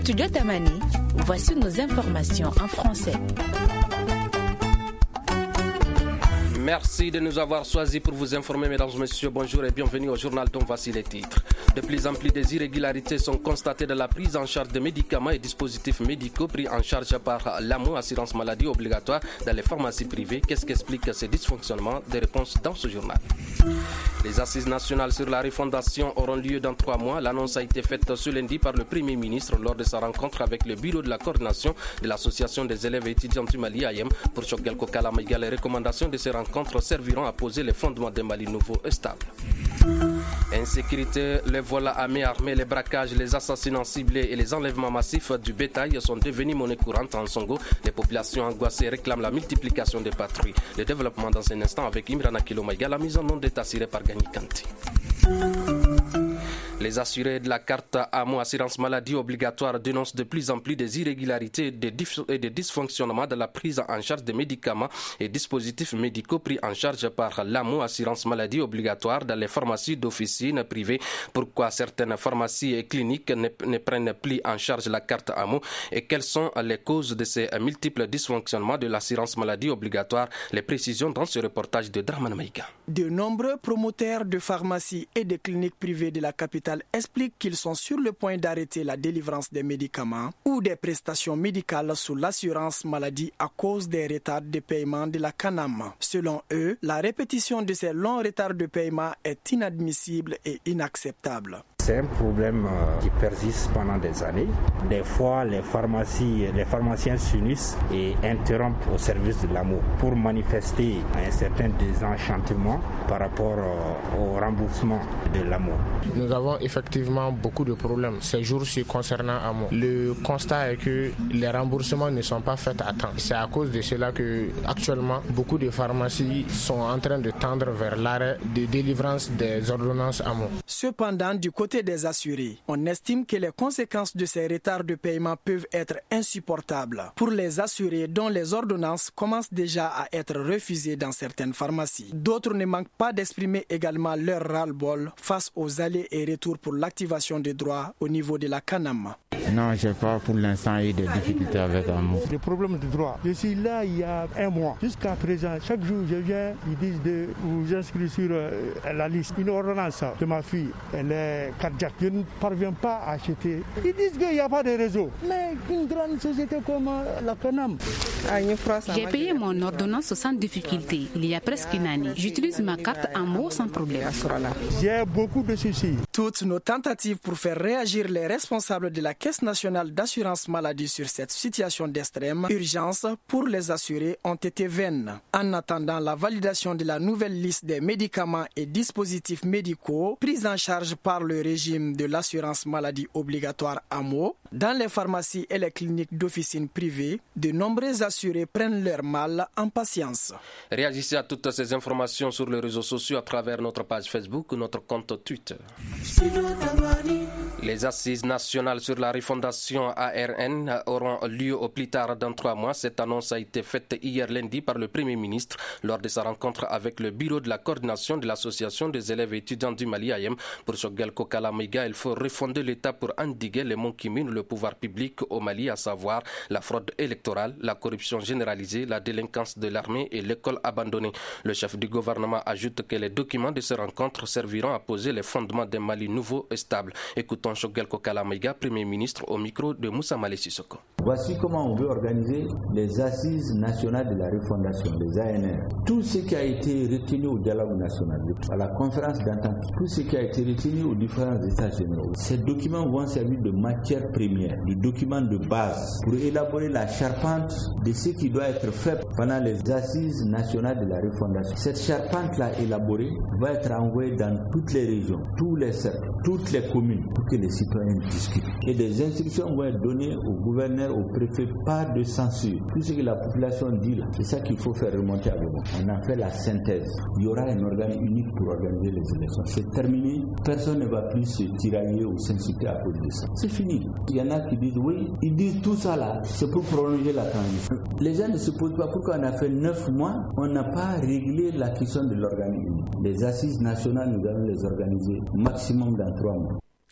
Studio Tamani, voici nos informations en français. Merci de nous avoir choisis pour vous informer, mesdames et messieurs. Bonjour et bienvenue au journal dont voici les titres. De plus en plus des irrégularités sont constatées dans la prise en charge de médicaments et dispositifs médicaux pris en charge par l'AMO, assurance maladie obligatoire, dans les pharmacies privées. Qu'est-ce qu'explique ces dysfonctionnements? Des réponses dans ce journal. Les assises nationales sur la refondation auront lieu dans 3 mois. L'annonce a été faite ce lundi par le Premier ministre lors de sa rencontre avec le bureau de la coordination de l'Association des élèves et étudiants du Mali (AEM). Pour Choguel Kokala Maïga, les recommandations de ces rencontres serviront à poser les fondements d'un Mali nouveau et stable. Insécurité, les vols à main armée, les braquages, les assassinats ciblés et les enlèvements massifs du bétail sont devenus monnaie courante en Songo. Les populations angoissées réclament la multiplication des patrouilles. Le développement dans un instant avec Imrana Kilomaïga, la mise en onde est assurée par Gagny Kanti. Les assurés de la carte AMO assurance maladie obligatoire dénoncent de plus en plus des irrégularités et des dysfonctionnements dans la prise en charge des médicaments et dispositifs médicaux pris en charge par l'AMO assurance maladie obligatoire dans les pharmacies d'officine privées. Pourquoi certaines pharmacies et cliniques ne prennent plus en charge la carte AMO et quelles sont les causes de ces multiples dysfonctionnements de l'assurance maladie obligatoire? Les précisions dans ce reportage de Draman Maïga. De nombreux promoteurs de pharmacies et de cliniques privées de la capitale expliquent qu'ils sont sur le point d'arrêter la délivrance des médicaments ou des prestations médicales sous l'assurance maladie à cause des retards de paiement de la CANAM. Selon eux, la répétition de ces longs retards de paiement est inadmissible et inacceptable. C'est un problème qui persiste pendant des années. Des fois, les pharmaciens s'unissent et interrompent au service de l'AMO pour manifester un certain désenchantement par rapport au remboursement de l'AMO. Nous avons effectivement beaucoup de problèmes ces jours-ci concernant AMO. Le constat est que les remboursements ne sont pas faits à temps. C'est à cause de cela que actuellement beaucoup de pharmacies sont en train de tendre vers l'arrêt de délivrance des ordonnances AMO. Cependant, du côté des assurés, on estime que les conséquences de ces retards de paiement peuvent être insupportables pour les assurés dont les ordonnances commencent déjà à être refusées dans certaines pharmacies. D'autres ne manquent pas d'exprimer également leur ras-le-bol face aux allers et retours pour l'activation des droits au niveau de la CANAM. Non, je n'ai pas pour l'instant eu de difficultés avec AMO. Des problèmes de droit. Je suis là il y a 1 mois. Jusqu'à présent, chaque jour je viens, ils disent de vous inscrire sur la liste. Une ordonnance de ma fille, elle est cardiaque. Je ne parviens pas à acheter. Ils disent qu'il n'y a pas de réseau. Mais une grande société comme la CANAM. J'ai payé mon ordonnance sans difficulté il y a presque une année. J'utilise ma carte AMO sans problème. J'ai beaucoup de soucis. Toutes nos tentatives pour faire réagir les responsables de la Caisse nationale d'assurance maladie sur cette situation d'extrême urgence pour les assurés ont été vaines. En attendant la validation de la nouvelle liste des médicaments et dispositifs médicaux pris en charge par le régime de l'assurance maladie obligatoire AMO, dans les pharmacies et les cliniques d'officine privées, de nombreux assurés prennent leur mal en patience. Réagissez à toutes ces informations sur les réseaux sociaux à travers notre page Facebook ou notre compte Twitter. Les assises nationales sur la refondation ARN auront lieu au plus tard dans 3 mois. Cette annonce a été faite hier lundi par le Premier ministre lors de sa rencontre avec le bureau de la coordination de l'Association des élèves et étudiants du Mali (AEM). Pour Choguel Kokala Maïga, il faut refonder l'État pour endiguer les maux qui minent le pouvoir public au Mali, à savoir la fraude électorale, la corruption généralisée, la délinquance de l'armée et l'école abandonnée. Le chef du gouvernement ajoute que les documents de ces rencontres serviront à poser les fondements d'un Mali nouveau et stable. Écoutons Choguel Kokala Maïga, Premier ministre, au micro de Moussa Malé Sissoko. Voici comment on veut organiser les assises nationales de la refondation, les ANR. Tout ce qui a été retenu au dialogue national, à la conférence d'entente, tout ce qui a été retenu aux différents états généraux, ces documents vont servir de matière première, de document de base pour élaborer la charpente de ce qui doit être fait pendant les assises nationales de la refondation. Cette charpente-là élaborée va être envoyée dans toutes les régions, tous les cercles, toutes les communes pour que les citoyens discutent. Et des instructions vont être données au gouverneur, au préfet, pas de censure. Tout ce que la population dit là, c'est ça qu'il faut faire remonter avec nous. On a fait la synthèse. Il y aura un organe unique pour organiser les élections. C'est terminé. Personne ne va plus se tirailler ou s'insulter à cause de ça. C'est fini. Il y en a qui disent oui, ils disent tout ça là, c'est pour prolonger la transition. Les gens ne se posent pas pourquoi on a fait 9 mois, on n'a pas réglé la question de l'organe unique. Les assises nationales, nous allons les organiser maximum dans 3 mois.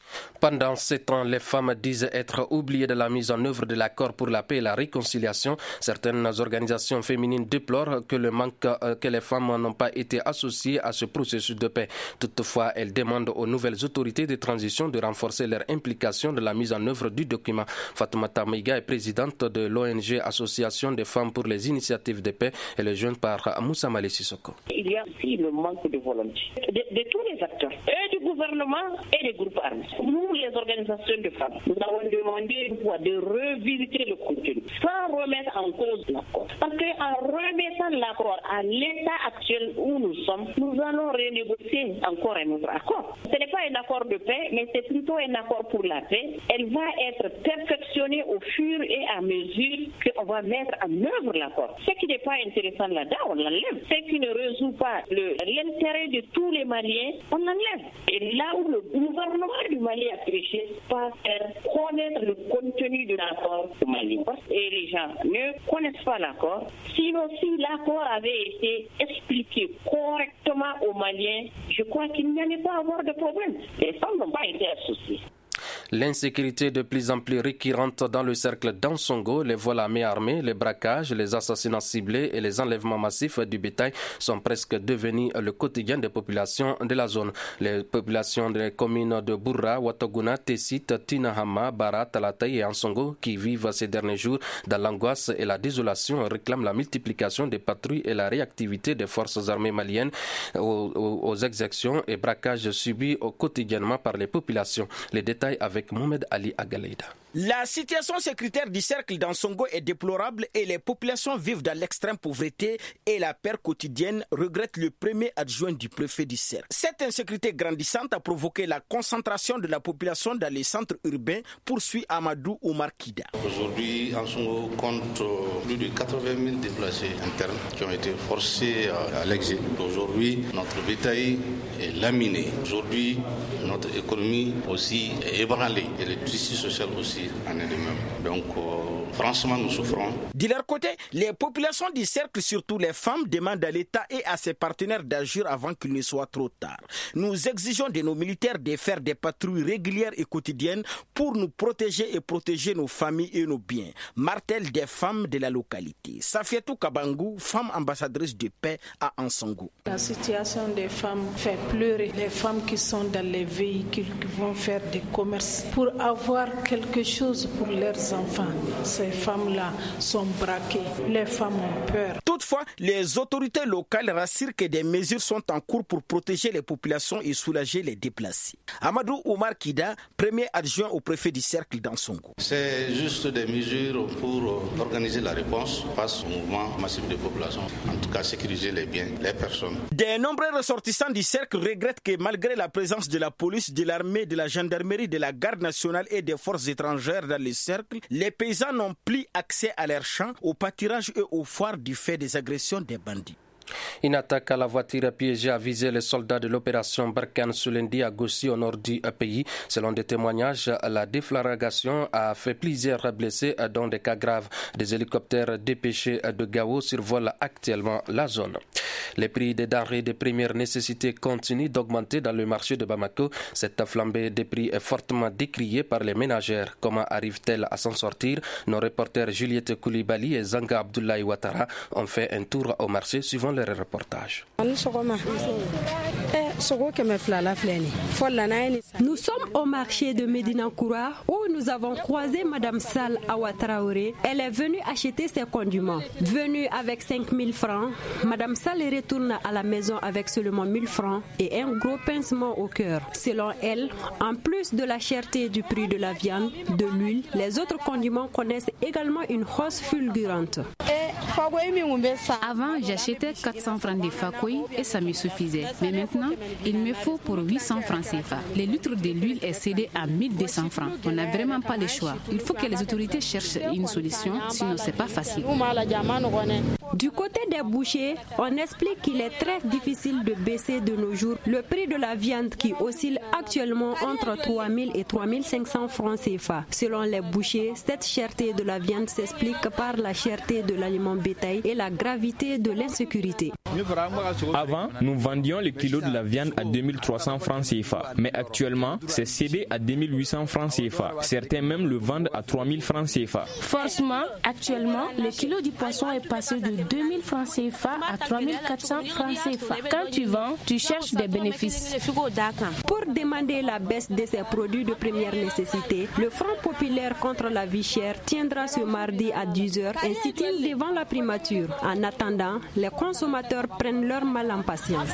Pendant 7 ans, les femmes disent être oubliées de la mise en œuvre de l'accord pour la paix et la réconciliation. Certaines organisations féminines déplorent que les femmes n'ont pas été associées à ce processus de paix. Toutefois, elles demandent aux nouvelles autorités de transition de renforcer leur implication dans la mise en œuvre du document. Fatoumata Meiga est présidente de l'ONG Association des femmes pour les initiatives de paix. Elle est jointe par Moussa Malé Sissoko. Il y a aussi le manque de volonté de tous les acteurs, et du gouvernement et des groupes armés. Nous, les organisations de femmes, nous avons demandé une fois de revisiter le contenu sans remettre en cause l'accord. Parce qu'en remettant l'accord à l'état actuel où nous sommes, nous allons renégocier encore un autre accord. Ce n'est pas un accord de paix, mais c'est plutôt un accord pour la paix. Elle va être perfectionnée au fur et à mesure qu'on va mettre en œuvre l'accord. Ce qui n'est pas intéressant là-dedans, on l'enlève. Ce qui ne résout pas l'intérêt de tous les Maliens, on l'enlève. Et là où le gouvernement du Mali a péché, pas faire connaître le contenu de l'accord du Mali. Et les gens ne connaissent pas l'accord. Sinon, si l'accord avait été expliqué correctement aux Maliens, je crois qu'il n'y allait pas avoir de problème. Les femmes n'ont pas été associées. L'insécurité de plus en plus récurrente dans le cercle d'Ansongo, les vols à main armée, les braquages, les assassinats ciblés et les enlèvements massifs du bétail sont presque devenus le quotidien des populations de la zone. Les populations des communes de Bourra, Wataguna, Tessit, Tinahama, Bara, Talatay et Ansongo qui vivent ces derniers jours dans l'angoisse et la désolation réclament la multiplication des patrouilles et la réactivité des forces armées maliennes aux exactions et braquages subis quotidiennement par les populations. Les détails avec Mohamed Ali Agaleida. La situation sécuritaire du cercle d'Ansongo est déplorable et les populations vivent dans l'extrême pauvreté et la peur quotidienne, regrette le premier adjoint du préfet du cercle. Cette insécurité grandissante a provoqué la concentration de la population dans les centres urbains, poursuit Amadou Oumar Kida. Aujourd'hui, Ansongo compte plus de 80 000 déplacés internes qui ont été forcés à l'exil. Aujourd'hui, notre bétail est laminé. Aujourd'hui, notre économie aussi est ébranlée et le tissu social aussi en est de même. Donc, franchement, nous souffrons. De leur côté, les populations du cercle, surtout les femmes, demandent à l'État et à ses partenaires d'agir avant qu'il ne soit trop tard. Nous exigeons de nos militaires de faire des patrouilles régulières et quotidiennes pour nous protéger et protéger nos familles et nos biens. Martèle des femmes de la localité. Safiatou Kabangou, femme ambassadrice de paix à Ansongo. La situation des femmes fait pleurer les femmes qui sont dans les véhicules, qui vont faire des commerces pour avoir quelque chose pour leurs enfants. Ces femmes-là sont braquées. Les femmes ont peur. Toutefois, les autorités locales rassurent que des mesures sont en cours pour protéger les populations et soulager les déplacés. Amadou Oumar Kida, premier adjoint au préfet du cercle d'Ansongo. C'est juste des mesures pour organiser la réponse face au mouvement massif de population. En tout cas, sécuriser les biens, les personnes. De nombreux ressortissants du cercle regrettent que malgré la présence de la police, de l'armée, de la gendarmerie, de la garde nationale et des forces étrangères dans le cercle, les paysans n'ont plus accès à leurs champs, au pâturage et aux foires du fait des agressions des bandits. Une attaque à la voiture piégée a visé les soldats de l'opération Barkhane ce lundi à Gossi au nord du pays. Selon des témoignages, la déflagration a fait plusieurs blessés dont des cas graves. Des hélicoptères dépêchés de Gao survolent actuellement la zone. Les prix des denrées de première nécessité continuent d'augmenter dans le marché de Bamako. Cette flambée des prix est fortement décriée par les ménagères. Comment arrive-t-elle à s'en sortir? Nos reporters Juliette Koulibaly et Zanga Abdoulaye Ouattara ont fait un tour au marché suivant leur reportage. Nous sommes au marché de Médina Koura où nous avons croisé Madame Sal Awa Traoré. Elle est venue acheter ses condiments. Venue avec 5 000 francs, Madame Sal retourne à la maison avec seulement 1 000 francs et un gros pincement au cœur. Selon elle, en plus de la cherté du prix de la viande, de l'huile, les autres condiments connaissent également une hausse fulgurante. Avant, j'achetais 400 francs de fakoui et ça me suffisait. Mais maintenant, il me faut pour 800 francs CFA. Les litres de l'huile est cédé à 1200 francs. On n'a vraiment pas le choix. Il faut que les autorités cherchent une solution, sinon c'est pas facile. Du côté des bouchers, on explique qu'il est très difficile de baisser de nos jours le prix de la viande qui oscille actuellement entre 3 000 et 3 500 francs CFA. Selon les bouchers, cette cherté de la viande s'explique par la cherté de l'aliment bétail et la gravité de l'insécurité. qualité. Avant, nous vendions le kilo de la viande à 2300 francs CFA, mais actuellement, c'est cédé à 2800 francs CFA. Certains même le vendent à 3000 francs CFA. Franchement, actuellement, le kilo du poisson est passé de 2000 francs CFA à 3400 francs CFA. Quand tu vends, tu cherches des bénéfices. Pour demander la baisse de ces produits de première nécessité, le Front populaire contre la vie chère tiendra ce mardi à 10h un sit-in devant la primature. En attendant, les consommateurs prennent leur mal en patience.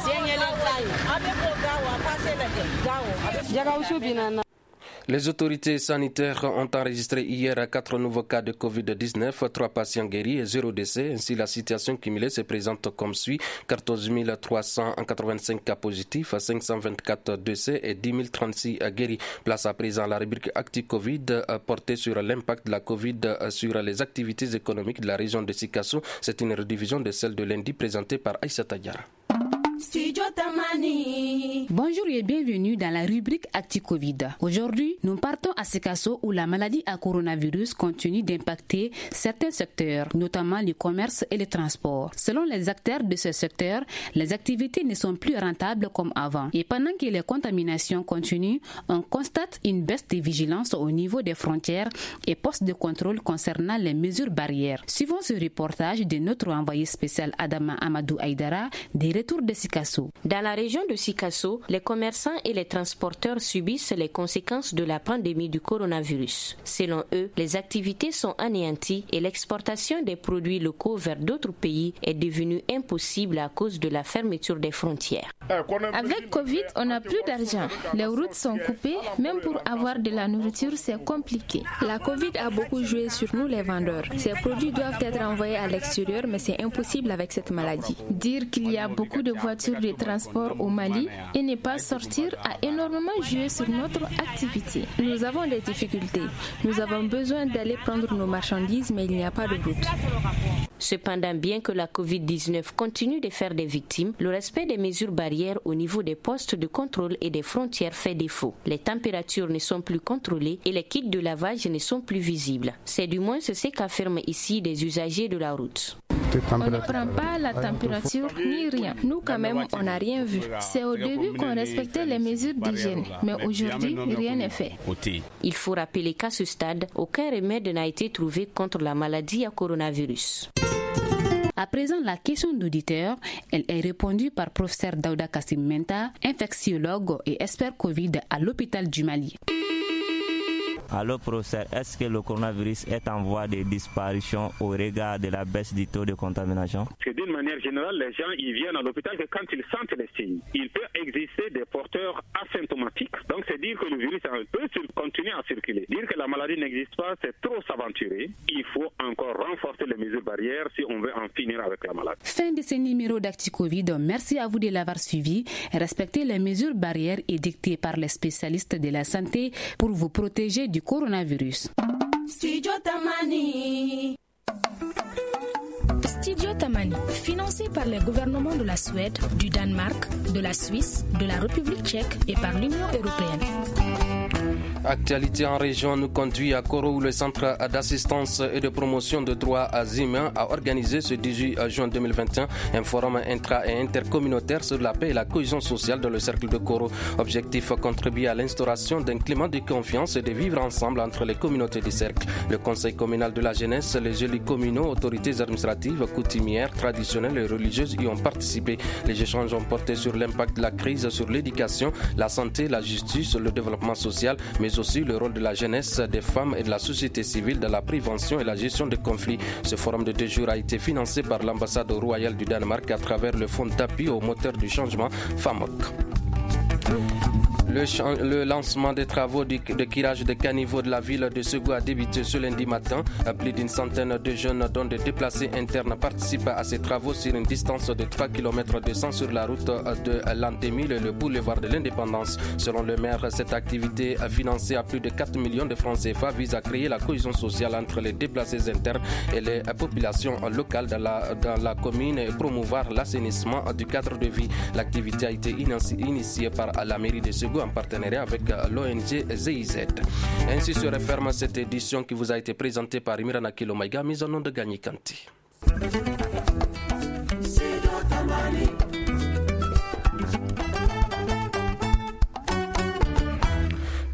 Les autorités sanitaires ont enregistré hier 4 nouveaux cas de Covid-19, 3 patients guéris et 0 décès. Ainsi, la situation cumulée se présente comme suit: 14 385 cas positifs, 524 décès et 10 036 guéris. Place à présent la rubrique Actu Covid portée sur l'impact de la Covid sur les activités économiques de la région de Sikasso. C'est une redivision de celle de lundi présentée par Aïssa Tayara. Bonjour et bienvenue dans la rubrique Actu Covid. Aujourd'hui, nous partons à Sikasso où la maladie à coronavirus continue d'impacter certains secteurs, notamment le commerce et le transport. Selon les acteurs de ce secteur, les activités ne sont plus rentables comme avant. Et pendant que les contaminations continuent, on constate une baisse de vigilance au niveau des frontières et postes de contrôle concernant les mesures barrières. Suivant ce reportage de notre envoyé spécial Adama Amadou Aïdara, des retours de Sikasso. Dans la région de Sikasso, les commerçants et les transporteurs subissent les conséquences de la pandémie du coronavirus. Selon eux, les activités sont anéanties et l'exportation des produits locaux vers d'autres pays est devenue impossible à cause de la fermeture des frontières. Avec Covid, on n'a plus d'argent. Les routes sont coupées. Même pour avoir de la nourriture, c'est compliqué. La Covid a beaucoup joué sur nous les vendeurs. Ces produits doivent être envoyés à l'extérieur, mais c'est impossible avec cette maladie. Dire qu'il y a beaucoup de voitures de transport au Mali et ne pas sortir a énormément joué sur notre activité. Nous avons des difficultés. Nous avons besoin d'aller prendre nos marchandises, mais il n'y a pas de route. Cependant, bien que la Covid-19 continue de faire des victimes, le respect des mesures barrières au niveau des postes de contrôle et des frontières fait défaut. Les températures ne sont plus contrôlées et les kits de lavage ne sont plus visibles. C'est du moins ce qu'affirment ici des usagers de la route. On ne prend pas la température ni rien. Nous, quand même, on n'a rien vu. C'est au début qu'on respectait les mesures d'hygiène, mais aujourd'hui, rien n'est fait. Il faut rappeler qu'à ce stade, aucun remède n'a été trouvé contre la maladie à coronavirus. À présent, la question d'auditeur, elle est répondue par professeur Daouda Kassim Menta, infectiologue et expert Covid à l'hôpital du Mali. Alors, professeur, est-ce que le coronavirus est en voie de disparition au regard de la baisse du taux de contamination? D'une manière générale, les gens ils viennent à l'hôpital que quand ils sentent les signes. Il peut exister des porteurs asymptomatiques. Donc, c'est dire que le virus peut continuer à circuler. Dire que la maladie n'existe pas, c'est trop s'aventurer. Il faut encore renforcer les mesures barrières si on veut en finir avec la maladie. Fin de ce numéro d'Actu Covid. Merci à vous de l'avoir suivi. Respectez les mesures barrières édictées par les spécialistes de la santé pour vous protéger du coronavirus. Studio Tamani. Studio Tamani, financé par les gouvernements de la Suède, du Danemark, de la Suisse, de la République tchèque et par l'Union européenne. Actualité en région nous conduit à Koro où le Centre d'assistance et de promotion de droits humains a organisé ce 18 juin 2021 un forum intra- et intercommunautaire sur la paix et la cohésion sociale dans le cercle de Koro. Objectif, contribuer à l'instauration d'un climat de confiance et de vivre ensemble entre les communautés du cercle. Le conseil communal de la jeunesse, les élus communaux, autorités administratives, coutumières, traditionnelles et religieuses y ont participé. Les échanges ont porté sur l'impact de la crise sur l'éducation, la santé, la justice, le développement social, mais aussi le rôle de la jeunesse, des femmes et de la société civile dans la prévention et la gestion des conflits. Ce forum de 2 jours a été financé par l'ambassade royale du Danemark à travers le fonds d'appui au moteur du changement FAMOC. Le lancement des travaux de curage des caniveaux de la ville de Ségou a débuté ce lundi matin. Plus d'une centaine de jeunes, dont des déplacés internes, participent à ces travaux sur une distance de 3 km 200 sur la route de l'Antémile et le boulevard de l'Indépendance. Selon le maire, cette activité financée à plus de 4 millions de francs CFA vise à créer la cohésion sociale entre les déplacés internes et les populations locales dans la commune et promouvoir l'assainissement du cadre de vie. L'activité a été initiée par la mairie de Ségou en partenariat avec l'ONG ZIZ. Ainsi se referme cette édition qui vous a été présentée par Imirana Kilomaïga, mise en nom de Gagny Kanti. Mali.